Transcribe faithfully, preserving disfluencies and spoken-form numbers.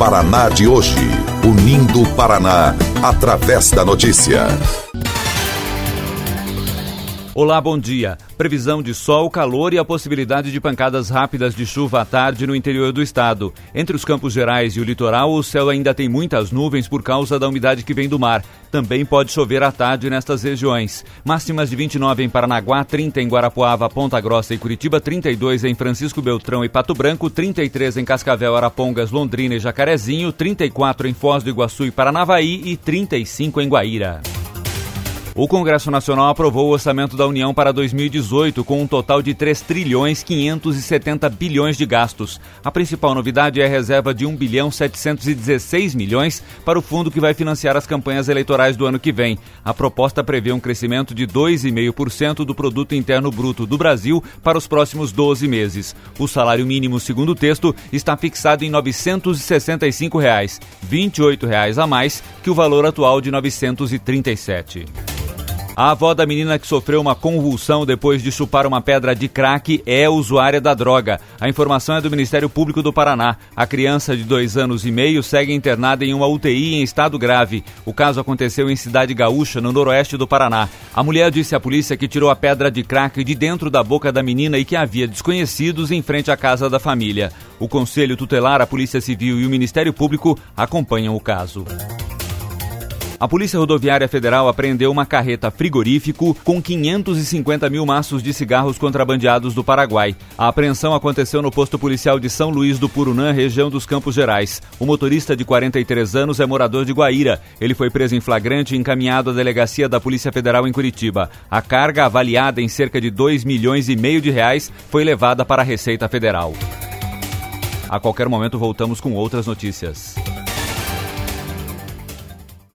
Paraná de hoje. Unindo o Paraná através da notícia. Olá, bom dia. Previsão de sol, calor e a possibilidade de pancadas rápidas de chuva à tarde no interior do estado. Entre os Campos Gerais e o litoral, o céu ainda tem muitas nuvens por causa da umidade que vem do mar. Também pode chover à tarde nestas regiões. Máximas de vinte e nove em Paranaguá, trinta em Guarapuava, Ponta Grossa e Curitiba, trinta e dois em Francisco Beltrão e Pato Branco, trinta e três em Cascavel, Arapongas, Londrina e Jacarezinho, trinta e quatro em Foz do Iguaçu e Paranavaí e trinta e cinco em Guaíra. O Congresso Nacional aprovou o orçamento da União para dois mil e dezoito, com um total de três trilhões quinhentos e setenta bilhões de gastos. A principal novidade é a reserva de um bilhão setecentos e dezesseis milhões para o fundo que vai financiar as campanhas eleitorais do ano que vem. A proposta prevê um crescimento de dois vírgula cinco por cento do Produto Interno Bruto do Brasil para os próximos doze meses. O salário mínimo, segundo o texto, está fixado em novecentos e sessenta e cinco reais, vinte e oito reais a mais que o valor atual de novecentos e trinta e sete. A avó da menina que sofreu uma convulsão depois de chupar uma pedra de crack é usuária da droga. A informação é do Ministério Público do Paraná. A criança de dois anos e meio segue internada em uma U T I em estado grave. O caso aconteceu em Cidade Gaúcha, no noroeste do Paraná. A mulher disse à polícia que tirou a pedra de crack de dentro da boca da menina e que havia desconhecidos em frente à casa da família. O Conselho Tutelar, a Polícia Civil e o Ministério Público acompanham o caso. A Polícia Rodoviária Federal apreendeu uma carreta frigorífico com quinhentos e cinquenta mil maços de cigarros contrabandeados do Paraguai. A apreensão aconteceu no posto policial de São Luís do Purunã, região dos Campos Gerais. O motorista de quarenta e três anos é morador de Guaíra. Ele foi preso em flagrante e encaminhado à delegacia da Polícia Federal em Curitiba. A carga, avaliada em cerca de dois milhões e meio de reais, foi levada para a Receita Federal. A qualquer momento voltamos com outras notícias.